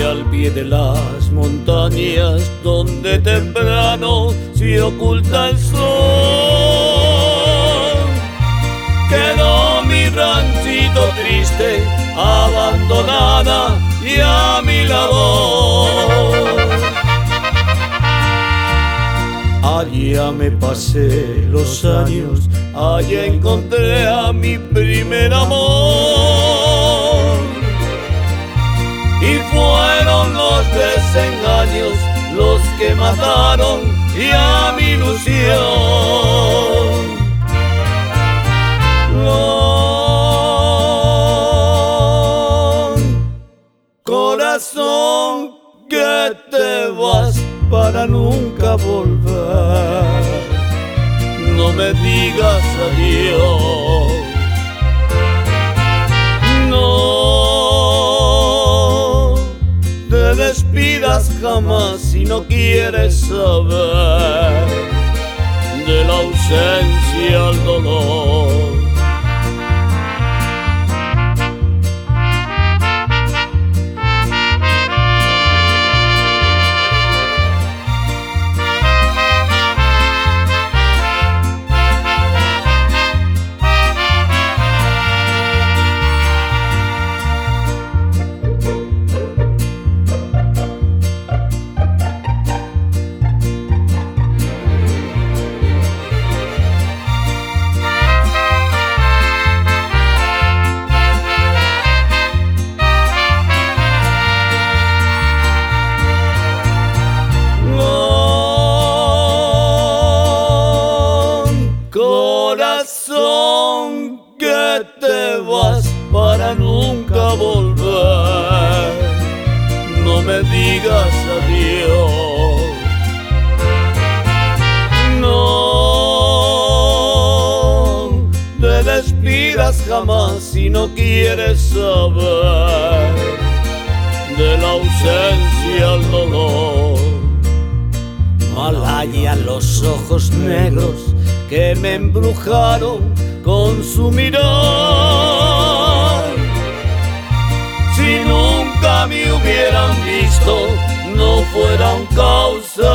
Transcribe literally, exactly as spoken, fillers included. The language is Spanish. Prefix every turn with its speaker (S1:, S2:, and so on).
S1: al pie de las montañas donde temprano se oculta el sol. Quedó mi ranchito triste, abandonada y a mi labor. Allá me pasé los años, allá encontré a mi primer amor. Y fueron los desengaños los que mataron ya mi ilusión. Corazón, que te vas para nunca volver, no me digas adiós, no te despidas jamás si no quieres saber de la ausencia al dolor. Corazón, que te vas para nunca volver, no me digas adiós, no te despidas jamás si no quieres saber de la ausencia al dolor. Malaya, los ojos negros que me embrujaron con su mirar. Si nunca me hubieran visto, no fueran causa